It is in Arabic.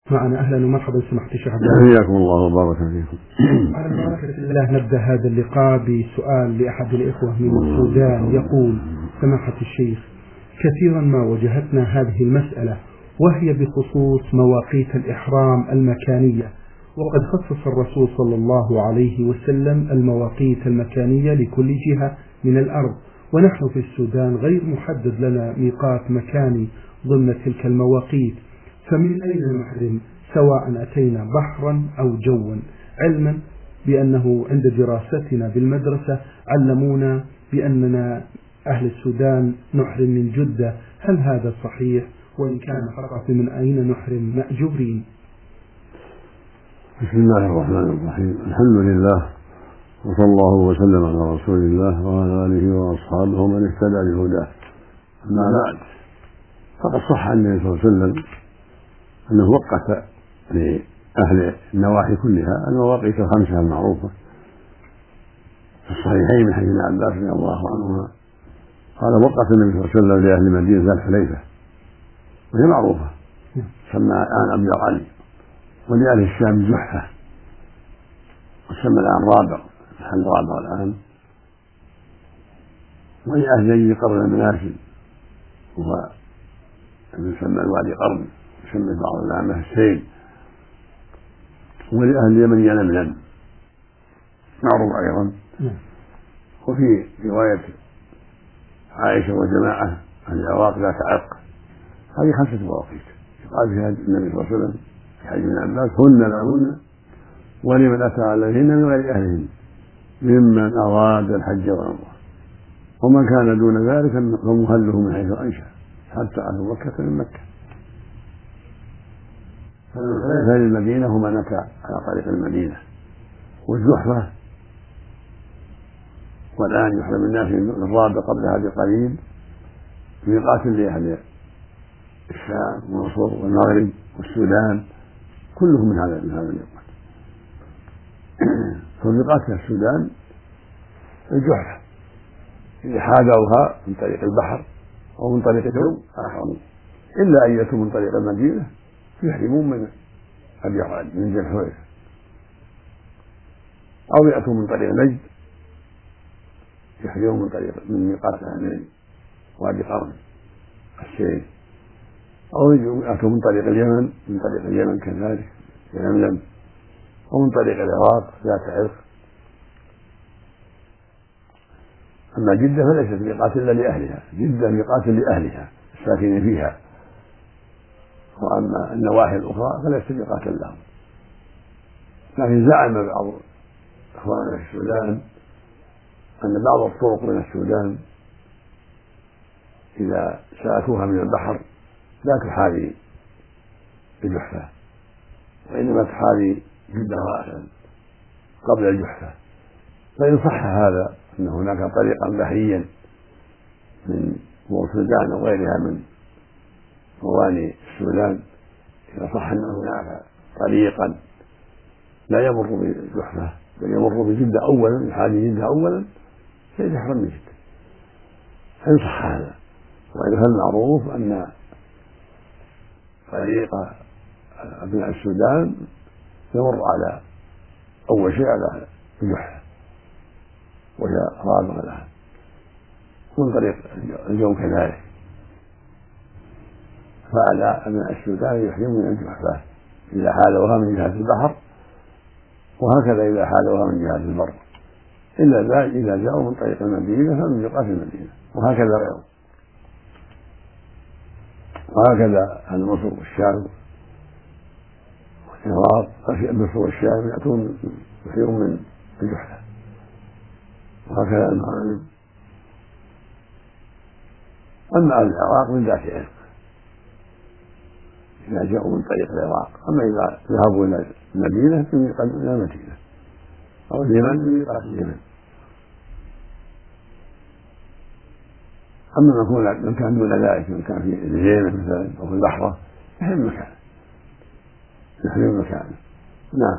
معنا. أهلا ومرحبا سماحة الشيخ عبد الله. حياكم الله وبارك فيكم. على بركة الله نبدأ هذا اللقاء بسؤال لأحد الإخوة من السودان يقول: سماحة الشيخ، كثيرا ما وجهتنا هذه المسألة، وهي بخصوص مواقيت الإحرام المكانية، وقد خصص الرسول صلى الله عليه وسلم المواقيت المكانية لكل جهة من الأرض، ونحن في السودان غير محدد لنا ميقات مكاني ضمن تلك المواقيت، فمن أين نحرم سواء أتينا بحرا أو جوا، علما بأنه عند دراستنا بالمدرسة علمونا بأننا أهل السودان نحرم من جدة، هل هذا صحيح؟ وإن كان فقط من أين نحرم مأجورين؟ بسم الله الرحمن الرحيم، الحمد لله، وصلى الله وسلم على رسول الله وعلى آله وأصحابه ومن اهتدى بهداه. أما بعد، فقد صح عن النبي صلى الله عليه وسلم أنه وقت لأهل النواحي كلها المواقيت الخمسة المعروفة في الصحيحين من حديث ابن عباس رضي الله عنهما قال: وقت النبي صلى الله عليه وسلم لأهل المدينة ذات الحليفة، وهي معروفة تسمى الآن أبيض علي، ولأهل الشام جحفة، وتسمى الآن رابغ، محل رابغ الآن، ولأهل نجد قرن المنازل وهو يسمى الوادي قرن، يسمى بعض العامة السيل، ولأهل اليمن يلملم معروف أيضا. وفي رواية عائشة وجماعة عن العراق ذات عرق، هذه 5 مواقيت قال فيها النبي صلى الله عليه وسلم في حديث ابن عباس: هن لهن ولمن أتى عليهن من غير أهلهن ممن أراد الحج والعمرة، ومن كان دون ذلك فمهله من حيث أنشأ حتى أهل مكة من مكة. فالحليفة للمدينة هما نكى على طريق المدينة، والجحفة والآن يحرم الناس من رابغ قبلها بقليل ميقات لأهل الشام ومصر والمغرب والسودان، كلهم من هذا الميقات. فميقات السودان الجحفة، إذا حاذوها من طريق البحر أو من طريق الجو أحرموا، إلا أن يأتوا من طريق المدينة يحرمون من أبي علي من ذي الحليفة، أو يأتوا من طريق نجد يحرمون من ميقات أهل وادي قرن السيل، أو يأتوا من طريق اليمن، من طريق اليمن كذلك يلملم، ومن طريق العراق ذات عرق. أما جدة فليست ميقات إلا لأهلها، جدة ميقات لأهلها الساكنين فيها، وأما النواحي الأخرى فليست ميقاتا لهم. لكن زعم بعض إخواننا في السودان أن بعض الطرق من السودان إذا سلكوها من البحر لا تحاذي الجحفة، وإنما تحاذي جدة رأسا قبل الجحفة. فإن صح هذا أن هناك طريقا بحريا من السودان وغيرها من موانئ السودان، إذا صح أن هناك طريقا لا يمر بالجحفة بل يمر بجدة أولا، يحاذي جدة أولا، فيحرم من جدة إن صح هذا. وإذا فالمعروف أن طريق أبناء السودان يمر على أول شيء على الجحفة وهي رابغ لها، من طريق الجو كذلك، فعلى أبناء السودان يحرمون من الجحفة إذا حالوها من جهة البحر، وهكذا إذا حالوها من جهة البر، إلا إذا جاءوا من طريق المدينة فمن ميقات المدينة، وهكذا غيره. وهكذا أهل مصر والشام والعراق، مصر والشام يأتون يحرمون من الجحفة، وهكذا المغرب. أما أهل العراق من ذات عرق إذا جاءوا من طريق العراق، أما إذا ذهبوا إلى المدينة فميقات إلى المدينة، أو اليمن فميقات اليمن. أما من كان دون ذلك، من كان في الجيزة مثلا أو في البحرة، يحرم مكانه. نعم.